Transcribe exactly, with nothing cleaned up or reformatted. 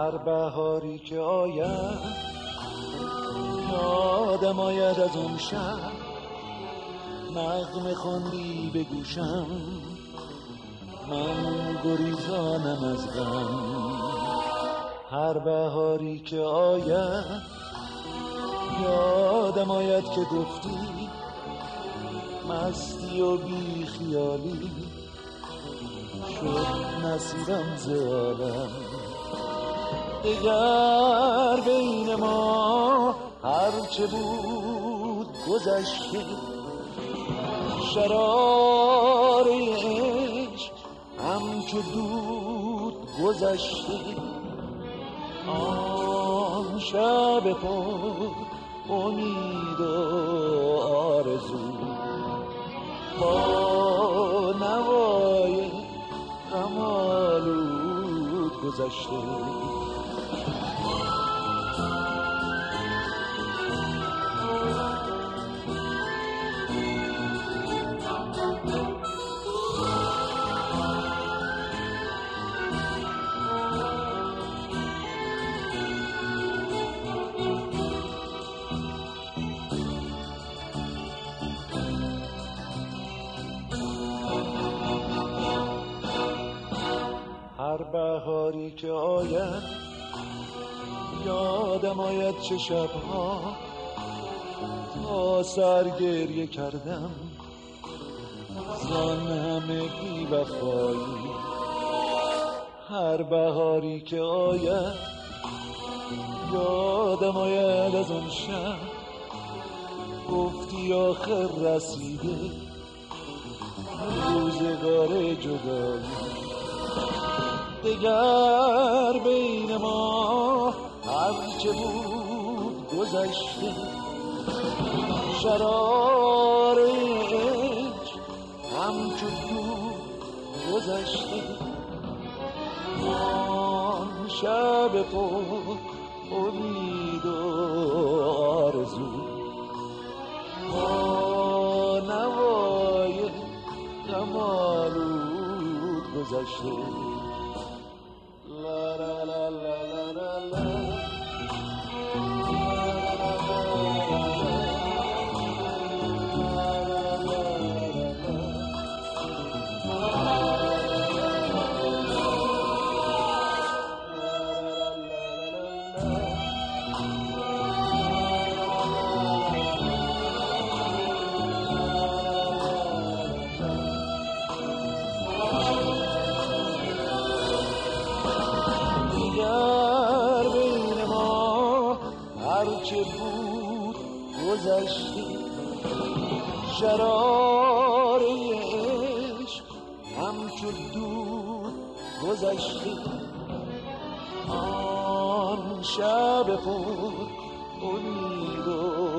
هر بهاری که آید یادم آید از اون شب نغمه خوندی به گوشم، من گریزانم از غم. هر بهاری که آید یادم آید که گفتی مستی و بی خیالی شد نصیبم ز عالم. دگر بین ما هرچه بود گذشته، شرار عشق همچو دود گذشته. آن شب پر امید و آرزو با نوای غم آلود گذشته. هر بهاری که آید یادم آید چه شبها تا سر گریه کردم زان همه بی وفایی. هر بهاری که آید یادم آید از اون شب گفتی آخر رسیده روزگار جدایی. دگر بین ما هرچه بود گذشته، شرار عشق همچو دود گذشته. آن شب پر امید و آرزو با نوای غم آلود گذشته. La la la la la la la. هرچه بود گذشته، شرار عشق همچو دود گذشته. آن شب پر امید و